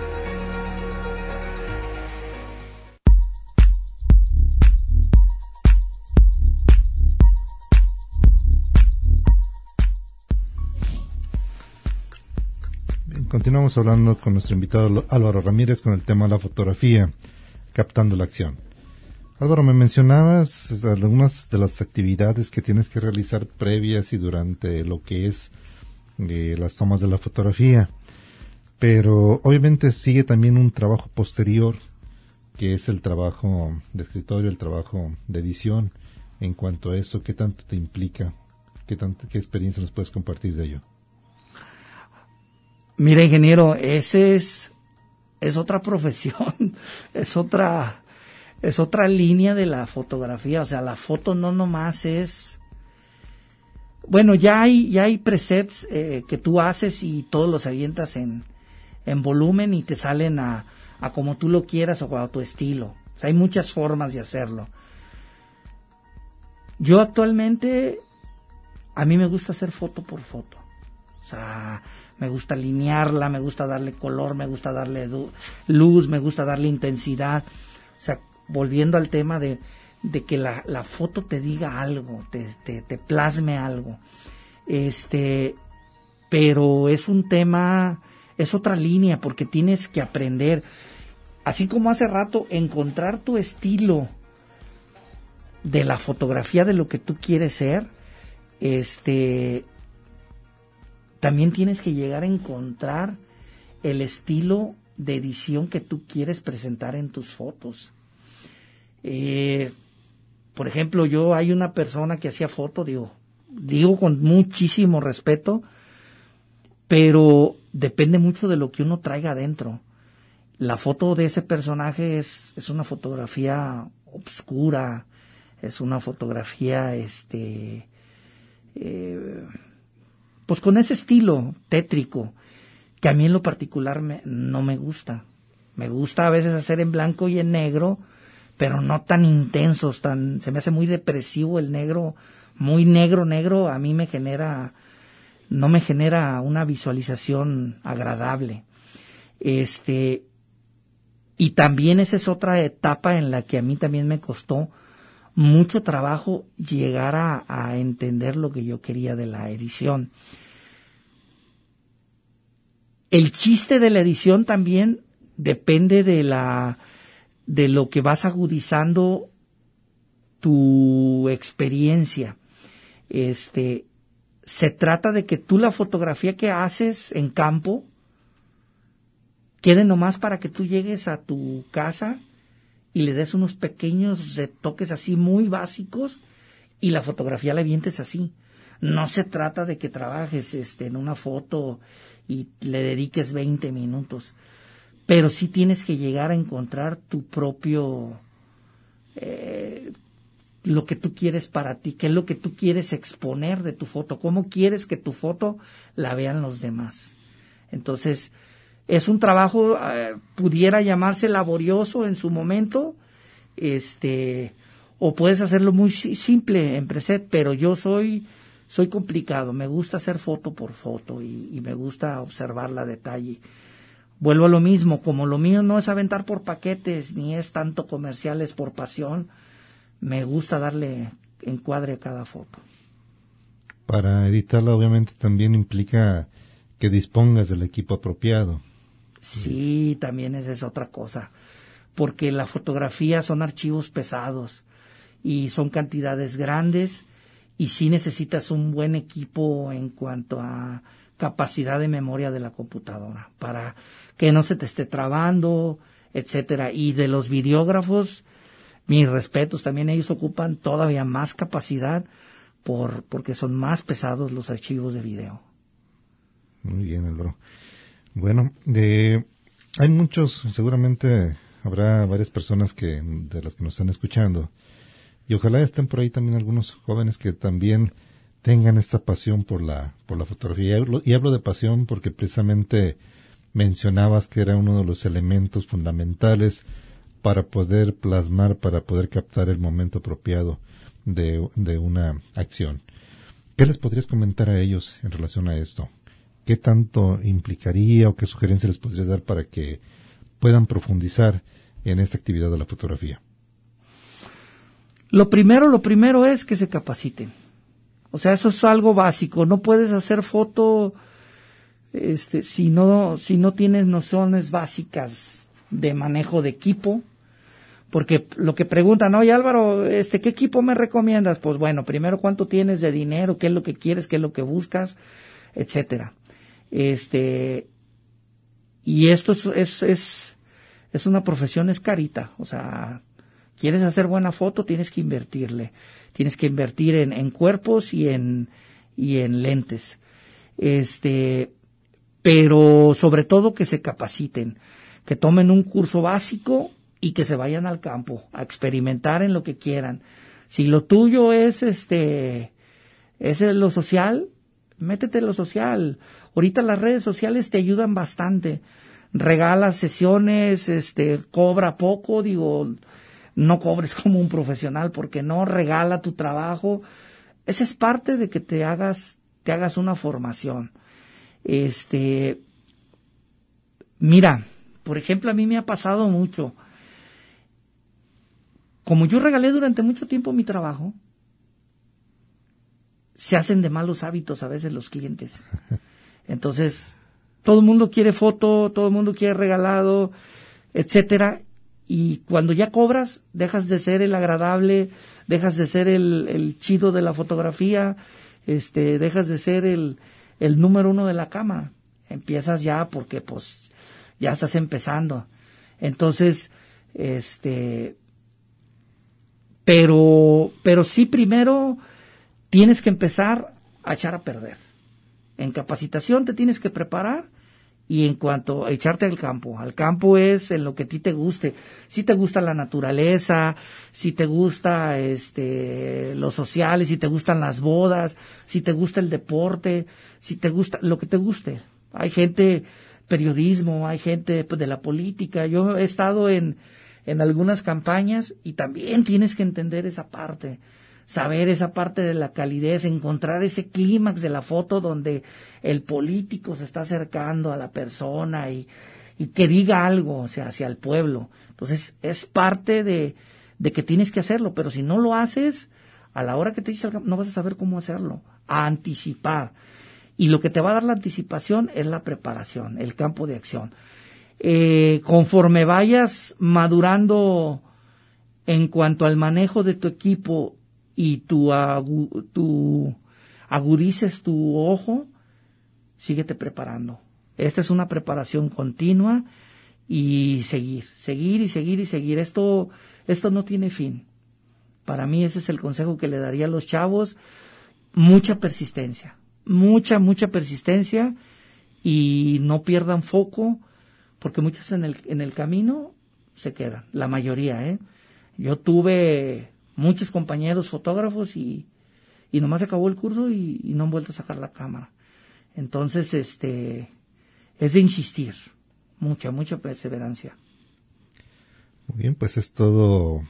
Continuamos hablando con nuestro invitado Álvaro Ramírez con el tema de la fotografía, captando la acción. Álvaro, me mencionabas algunas de las actividades que tienes que realizar previas y durante lo que es eh, las tomas de la fotografía, pero obviamente sigue también un trabajo posterior, que es el trabajo de escritorio, el trabajo de edición. En cuanto a eso, ¿qué tanto te implica? ¿Qué, tanto, qué experiencia nos puedes compartir de ello? Mira, ingeniero, ese es, es otra profesión, es otra, es otra línea de la fotografía. O sea, la foto no nomás es, bueno, ya hay, ya hay presets eh, que tú haces y todos los avientas en, en volumen y te salen a, a como tú lo quieras o a tu estilo. O sea, hay muchas formas de hacerlo. Yo actualmente, a mí me gusta hacer foto por foto. O sea, me gusta alinearla, me gusta darle color, me gusta darle du- luz, me gusta darle intensidad. O sea, volviendo al tema de, de que la, la foto te diga algo, te, te, te plasme algo. Este, pero es un tema, es otra línea, porque tienes que aprender, así como hace rato, encontrar tu estilo de la fotografía de lo que tú quieres ser. Este, también tienes que llegar a encontrar el estilo de edición que tú quieres presentar en tus fotos. Eh, por ejemplo, yo hay una persona que hacía foto, digo, digo con muchísimo respeto, pero depende mucho de lo que uno traiga adentro. la foto de ese personaje es, es una fotografía obscura, es una fotografía, este, eh, pues con ese estilo tétrico, que a mí en lo particular me, no me gusta. Me gusta a veces hacer en blanco y en negro, pero no tan intensos, tan, se me hace muy depresivo el negro, muy negro, negro, a mí me genera, no me genera una visualización agradable. Este, y también esa es otra etapa en la que a mí también me costó mucho trabajo llegar a, a entender lo que yo quería de la edición. El chiste de la edición también depende de la, de lo que vas agudizando tu experiencia. Este, se trata de que tú la fotografía que haces en campo quede nomás para que tú llegues a tu casa y le des unos pequeños retoques así muy básicos y la fotografía la avientes así. No se trata de que trabajes este, en una foto y le dediques veinte minutos, pero sí tienes que llegar a encontrar tu propio, eh, lo que tú quieres para ti, qué es lo que tú quieres exponer de tu foto, cómo quieres que tu foto la vean los demás. Entonces, es un trabajo, eh, pudiera llamarse laborioso en su momento, este, o puedes hacerlo muy simple en preset, pero yo soy, soy complicado, me gusta hacer foto por foto y, y me gusta observarla a detalle. Vuelvo a lo mismo, como lo mío no es aventar por paquetes, ni es tanto comerciales por pasión, me gusta darle encuadre a cada foto. Para editarla obviamente también implica que dispongas del equipo apropiado. Sí, también esa es otra cosa, porque la fotografía son archivos pesados y son cantidades grandes y sí necesitas un buen equipo en cuanto a capacidad de memoria de la computadora para que no se te esté trabando, etcétera. Y de los videógrafos, mis respetos, también ellos ocupan todavía más capacidad por porque son más pesados los archivos de video. Muy bien, Álvaro. Bueno, de, hay muchos, seguramente habrá varias personas que de las que nos están escuchando y ojalá estén por ahí también algunos jóvenes que también tengan esta pasión por la por la fotografía. Y hablo, y hablo de pasión porque precisamente mencionabas que era uno de los elementos fundamentales para poder plasmar, para poder captar el momento apropiado de, de una acción. ¿Qué les podrías comentar a ellos en relación a esto? ¿Qué tanto implicaría o qué sugerencias les podrías dar para que puedan profundizar en esta actividad de la fotografía? Lo primero, lo primero es que se capaciten. O sea, eso es algo básico. No puedes hacer foto este, si no, si no tienes nociones básicas de manejo de equipo. Porque lo que preguntan, oye Álvaro, este, ¿qué equipo me recomiendas? Pues bueno, primero cuánto tienes de dinero, qué es lo que quieres, qué es lo que buscas, etcétera. Este, y esto es, es, es, es una profesión, es carita, o sea, quieres hacer buena foto, tienes que invertirle, tienes que invertir en, en cuerpos y en, y en lentes, este, pero sobre todo que se capaciten, que tomen un curso básico y que se vayan al campo a experimentar en lo que quieran. Si lo tuyo es, este, es lo social, métete en lo social. Ahorita las redes sociales te ayudan bastante. Regala sesiones, este, cobra poco, digo, no cobres como un profesional porque no, regala tu trabajo. Esa es parte de que te hagas, te hagas una formación. Este, mira, por ejemplo, a mí me ha pasado mucho. Como yo regalé durante mucho tiempo mi trabajo, se hacen de malos hábitos a veces los clientes. Entonces, todo el mundo quiere foto, todo el mundo quiere regalado, etcétera. Y cuando ya cobras, dejas de ser el agradable, dejas de ser el, el chido de la fotografía, este, dejas de ser el, el número uno de la cámara. Empiezas ya porque, pues, ya estás empezando. Entonces, este, pero, pero sí primero tienes que empezar a echar a perder. En capacitación te tienes que preparar Y en cuanto a echarte al campo, al campo es en lo que a ti te guste. Si te gusta la naturaleza, si te gusta este los sociales, si te gustan las bodas, si te gusta el deporte, si te gusta lo que te guste. Hay gente, periodismo, hay gente pues, de la política. Yo he estado en, en algunas campañas y también tienes que entender esa parte. Saber esa parte de la calidez, encontrar ese clímax de la foto donde el político se está acercando a la persona y, y que diga algo, o sea, hacia el pueblo. Entonces, es parte de, de que tienes que hacerlo, pero si no lo haces, a la hora que te dice no vas a saber cómo hacerlo, a anticipar. Y lo que te va a dar la anticipación es la preparación, el campo de acción. Eh, conforme vayas madurando en cuanto al manejo de tu equipo y tu, agu, tu agudices tu ojo, síguete preparando. Esta es una preparación continua y seguir, seguir y seguir y seguir. Esto, esto no tiene fin. Para mí ese es el consejo que le daría a los chavos. Mucha persistencia, mucha, mucha persistencia y no pierdan foco porque muchos en el, en el camino se quedan, la mayoría, ¿eh? Yo tuve muchos compañeros fotógrafos y, y nomás acabó el curso y, y no han vuelto a sacar la cámara. Entonces, este, es de insistir, mucha, mucha perseverancia. Muy bien, pues es todo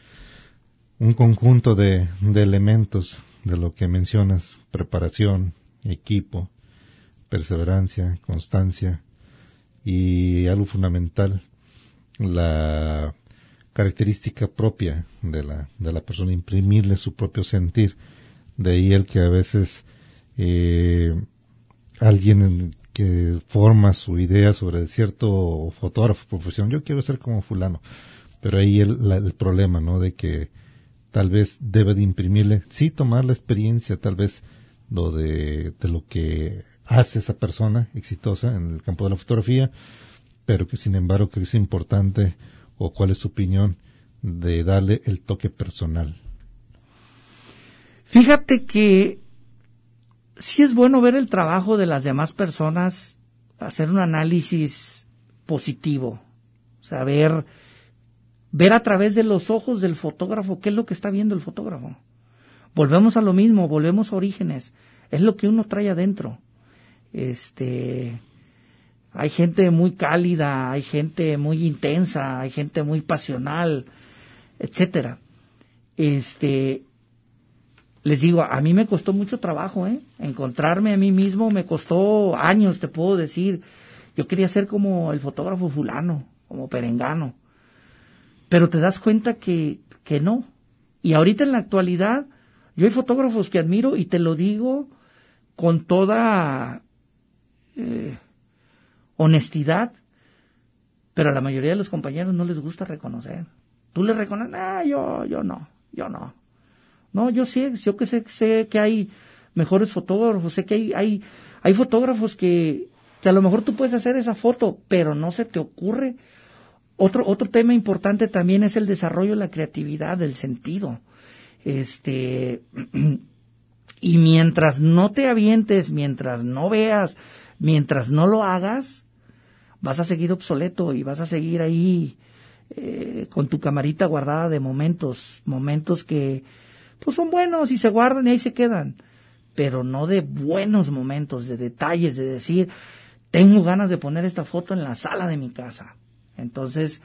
un conjunto de, de elementos de lo que mencionas, preparación, equipo, perseverancia, constancia y algo fundamental, la característica propia de la de la persona, imprimirle su propio sentir. De ahí el que a veces eh, alguien que forma su idea sobre cierto fotógrafo, profesión, yo quiero ser como fulano, pero ahí el, la, el problema, ¿no? De que tal vez debe de imprimirle, sí, tomar la experiencia, tal vez lo de, de lo que hace esa persona exitosa en el campo de la fotografía, pero que sin embargo que es importante, o cuál es su opinión de darle el toque personal. Fíjate que sí es bueno ver el trabajo de las demás personas, hacer un análisis positivo, saber ver a través de los ojos del fotógrafo qué es lo que está viendo el fotógrafo. Volvemos a lo mismo, volvemos a orígenes, es lo que uno trae adentro. Este, hay gente muy cálida, hay gente muy intensa, hay gente muy pasional, etcétera. Este, les digo, a mí me costó mucho trabajo, ¿eh? Encontrarme a mí mismo me costó años, te puedo decir. Yo quería ser como el fotógrafo fulano, como Perengano. Pero te das cuenta que, que no. Y ahorita en la actualidad, yo hay fotógrafos que admiro y te lo digo con toda eh, honestidad, pero a la mayoría de los compañeros no les gusta reconocer. Tú les reconoces, ah, yo, yo no, yo no. No, yo sé, yo que sé, sé que hay mejores fotógrafos, sé que hay, hay, hay fotógrafos que, que a lo mejor tú puedes hacer esa foto, pero no se te ocurre. Otro, otro tema importante también es el desarrollo de la creatividad, del sentido. Este, y mientras no te avientes, mientras no veas, mientras no lo hagas, vas a seguir obsoleto y vas a seguir ahí eh, con tu camarita guardada de momentos, momentos que pues son buenos y se guardan y ahí se quedan, pero no de buenos momentos, de detalles, de decir, tengo ganas de poner esta foto en la sala de mi casa. Entonces,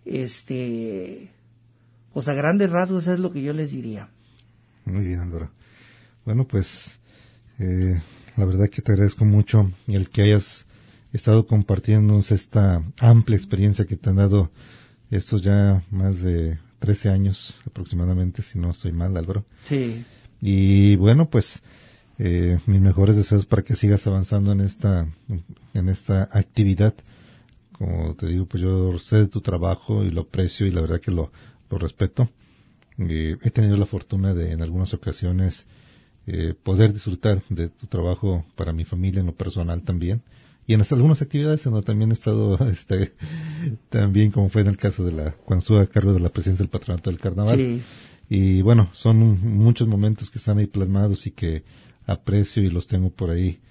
este, pues a grandes rasgos es lo que yo les diría. Muy bien, Álvaro. Bueno, pues, eh, la verdad que te agradezco mucho el que hayas estado compartiéndonos esta amplia experiencia que te han dado estos ya más de trece años aproximadamente, si no estoy mal, Álvaro. Sí. Y bueno, pues, eh, mis mejores deseos para que sigas avanzando en esta, en esta actividad. Como te digo, pues yo sé de tu trabajo y lo aprecio y la verdad que lo, lo respeto. Eh, he tenido la fortuna de en algunas ocasiones eh, poder disfrutar de tu trabajo para mi familia en lo personal también. Y en algunas actividades en donde también he estado, este, también como fue en el caso de la, cuando estuve a cargo de la presidencia del Patronato del Carnaval. Sí. Y bueno, son muchos momentos que están ahí plasmados y que aprecio y los tengo por ahí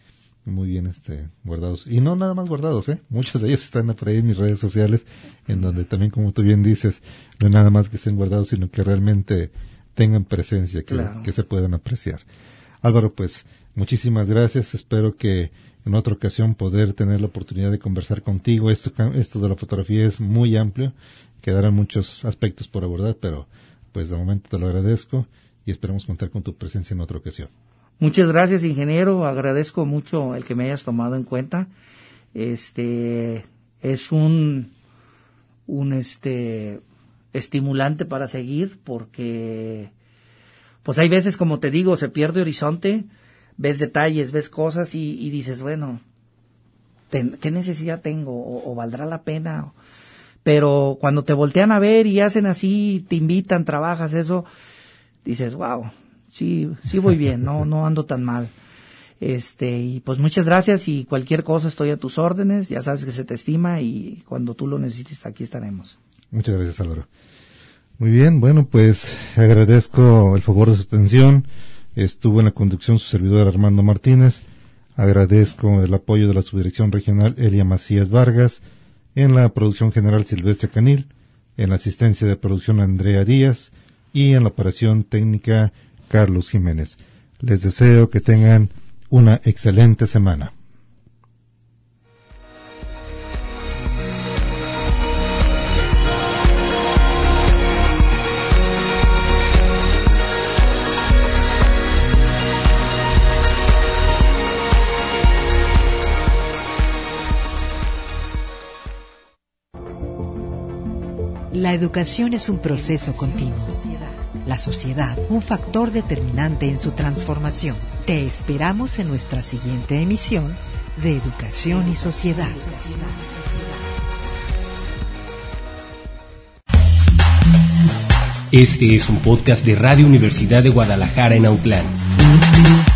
muy bien este guardados. Y no nada más guardados, ¿eh? Muchos de ellos están por ahí en mis redes sociales, en donde también, como tú bien dices, no es nada más que estén guardados, sino que realmente tengan presencia, que, claro. que se puedan apreciar. Álvaro, pues, muchísimas gracias. Espero que en otra ocasión poder tener la oportunidad de conversar contigo. Esto, esto de la fotografía es muy amplio, quedarán muchos aspectos por abordar, pero pues de momento te lo agradezco y esperamos contar con tu presencia en otra ocasión. Muchas gracias, ingeniero. Agradezco mucho el que me hayas tomado en cuenta. Este es un un este estimulante para seguir, porque pues hay veces, como te digo, se pierde horizonte, ves detalles, ves cosas y, y dices, bueno, ten, ¿qué necesidad tengo? O, o valdrá la pena. Pero cuando te voltean a ver y hacen así, te invitan, trabajas eso, dices, wow, sí, sí voy bien, no, no ando tan mal. Este, y pues muchas gracias, y cualquier cosa estoy a tus órdenes, ya sabes que se te estima y cuando tú lo necesites aquí estaremos. Muchas gracias, Álvaro. Muy bien, bueno, pues agradezco el favor de su atención. Estuvo en la conducción su servidor Armando Martínez. Agradezco el apoyo de la subdirección regional Elia Macías Vargas, en la producción general Silvestre Canil, en la asistencia de producción Andrea Díaz y en la operación técnica Carlos Jiménez. Les deseo que tengan una excelente semana. La educación es un proceso continuo. La sociedad, un factor determinante en su transformación. Te esperamos en nuestra siguiente emisión de Educación y Sociedad. Este es un podcast de Radio Universidad de Guadalajara en Autlán.